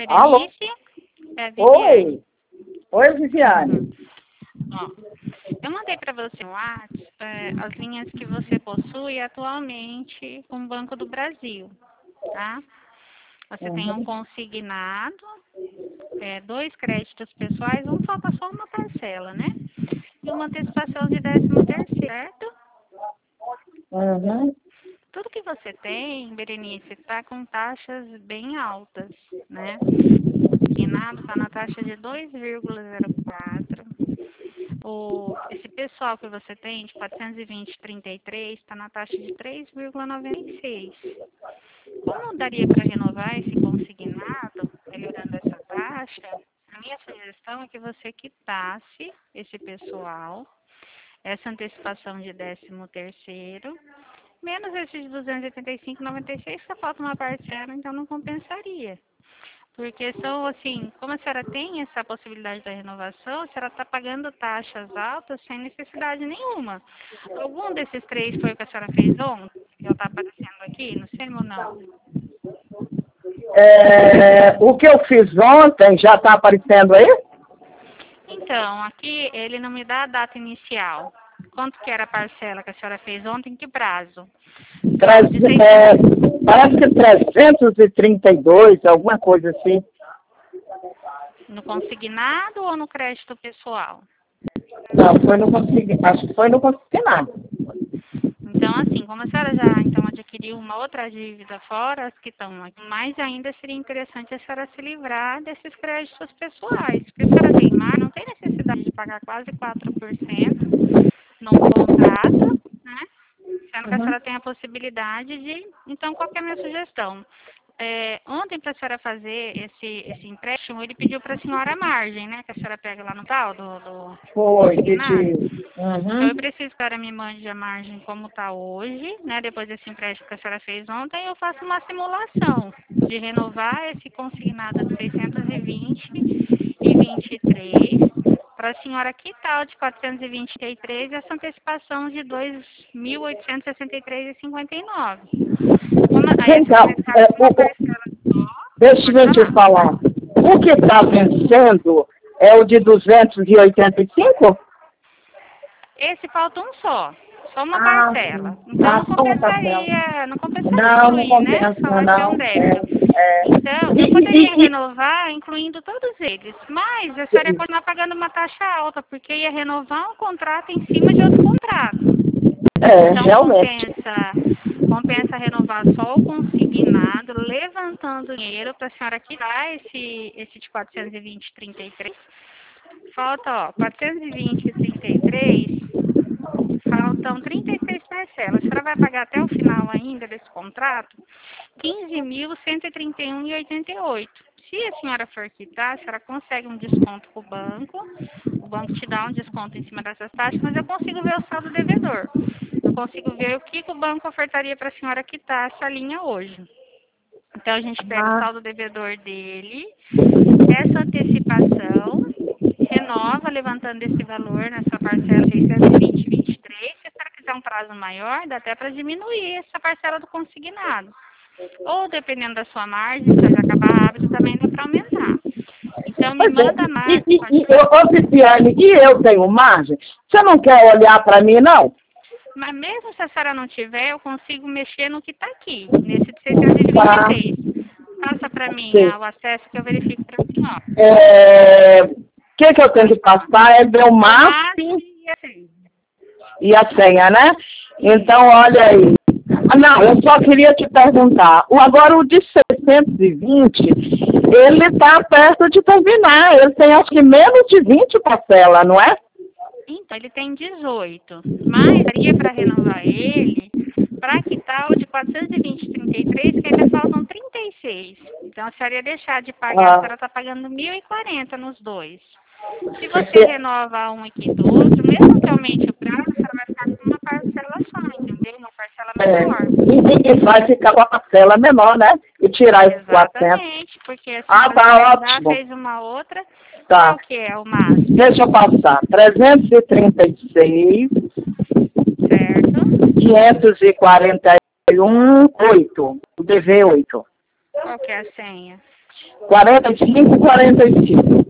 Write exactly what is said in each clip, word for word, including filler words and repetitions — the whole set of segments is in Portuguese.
Alô? Berenice? É a Viviane. Oi. Oi, Viviane. Uhum. Ó, eu mandei para você no WhatsApp é, as linhas que você possui atualmente com o Banco do Brasil, tá? Você tem um Uhum. consignado, é, dois créditos pessoais, um falta só uma parcela, né? E uma antecipação de décimo terceiro, certo? Uhum. Tudo que você tem, Berenice, está com taxas bem altas, né? Consignado está na taxa de dois vírgula zero quatro. O, esse pessoal que você tem, de quatrocentos e vinte vírgula trinta e três, está na taxa de três vírgula noventa e seis. Como daria para renovar esse consignado, melhorando essa taxa, a minha sugestão é que você quitasse esse pessoal, essa antecipação de décimo terceiro, menos esses de duzentos e oitenta e cinco vírgula noventa e seis, que falta uma parcela, então não compensaria. Porque são, assim, como a senhora tem essa possibilidade da renovação, a senhora está pagando taxas altas sem necessidade nenhuma. Algum desses três foi o que a senhora fez ontem? Que eu está aparecendo aqui, no SEMI ou não? É, o que eu fiz ontem já está aparecendo aí? Então, aqui ele não me dá a data inicial. Quanto que era a parcela que a senhora fez ontem? Que prazo? São de Treze- é, seiscentos parece que trezentos e trinta e dois, alguma coisa assim. no consignado ou no crédito pessoal? Não, foi no consegui, acho que foi no consignado. Então, assim, como a senhora já então adquiriu uma outra dívida fora, as que estão aqui, mais ainda seria interessante a senhora se livrar desses créditos pessoais. Porque a senhora tem mais, não tem necessidade de pagar quase quatro por cento num contrato, né? Sendo que a Uhum. senhora tem a possibilidade de... Então, qual que é a minha sugestão? É, ontem, para a senhora fazer esse, esse empréstimo, ele pediu para a senhora a margem, né? Que a senhora pega lá no tal do, do Foi, consignado. pedi. Então, eu Uhum. preciso que a senhora me mande a margem como está hoje, né? Depois desse empréstimo que a senhora fez ontem, eu faço uma simulação de renovar esse consignado de seiscentos e vinte e vinte e três para a senhora quitar o de quatrocentos e vinte e três e essa antecipação de dois mil oitocentos e sessenta e três vírgula cinquenta e nove. Uma, aí a senhora vai Então, ficar é, com o, uma o, parcela só. deixa Pode eu te falar. falar. O que está vencendo é o de duzentos e oitenta e cinco? Esse falta um só, só uma Ah, parcela. sim. Então Ah, não só um papel. compensaria, não compensaria Não, não incluir, né? compensa, Só vai ser um não. É, débito. é. Então, E, eu e, poderia e, e- renovar incluindo todos eles, mas a senhora ia continuar pagando uma taxa alta, porque ia renovar um contrato em cima de outro contrato. é, Então realmente. compensa, compensa renovar só o consignado, levantando dinheiro para a senhora quitar esse, esse de quatrocentos e vinte e trinta e três. Falta, ó, quatrocentos e vinte e trinta e três, faltam trinta e seis parcelas. A senhora vai pagar até o final ainda desse contrato quinze mil cento e trinta e um vírgula oitenta e oito. Se a senhora for quitar, a senhora consegue um desconto com o banco. O banco te dá um desconto em cima dessas taxas, mas eu consigo ver o saldo devedor. Eu consigo ver o que, que o banco ofertaria para a senhora quitar essa linha hoje. Então, a gente pega o Ah, saldo devedor dele, essa antecipação, renova levantando esse valor nessa parcela seiscentos e vinte vírgula vinte e três. Se a senhora quiser um prazo maior, dá até para diminuir essa parcela do consignado. Ou, dependendo da sua margem, se já acabar rápido, também dá para aumentar. Então, me pois é. manda E, mais. e, Pode e, falar. ô, ô, Viviane, e eu tenho margem? Você não quer olhar para mim, não? Mas mesmo se a senhora não tiver, eu consigo mexer no que está aqui, nesse de seiscentos e vinte e Tá. três. Passa para mim Sim. ah, o acesso que eu verifico para a senhora. É, o que, que eu tenho Pode que falar. passar é meu O MAP máximo e assim. e a senha, né? Isso. Então, olha aí. Ah, não, eu só queria te perguntar. O, agora, o de seiscentos e vinte, ele está perto de terminar. Ele tem, acho que, menos de vinte parcelas, não é? Então, ele tem dezoito, mas daria para renovar ele para quitar o de quatrocentos e vinte vírgula trinta e três, que ainda faltam trinta e seis. Então, a senhora ia deixar de pagar, a Ah, senhora está pagando mil e quarenta nos dois. Se você renova um e quita o outro, mesmo que aumente o prazo, a senhora vai ficar com uma parcela só, entendeu? Uma parcela é, menor. e, e vai ficar com a parcela menor, né? E tirar esses quatrocentos. Exatamente, porque a Ah, senhora tá já ótimo. fez uma outra. Tá. Qual que é o máximo? Deixa eu passar. trezentos e trinta e seis, Certo? quinhentos e quarenta e um, oito. O D V oito. Qual que é a senha? quarenta e cinco, quarenta e cinco.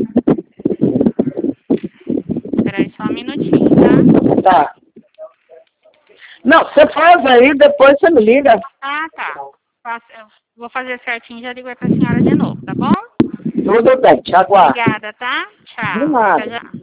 Espera aí só um minutinho, tá? Tá. Não, você faz aí, depois você me liga. Ah, tá. Faço- eu vou fazer certinho e já ligo aí pra senhora de novo, tá bom? Tudo bem, te aguardo. Obrigada, tá? Tchau. De nada. Até já.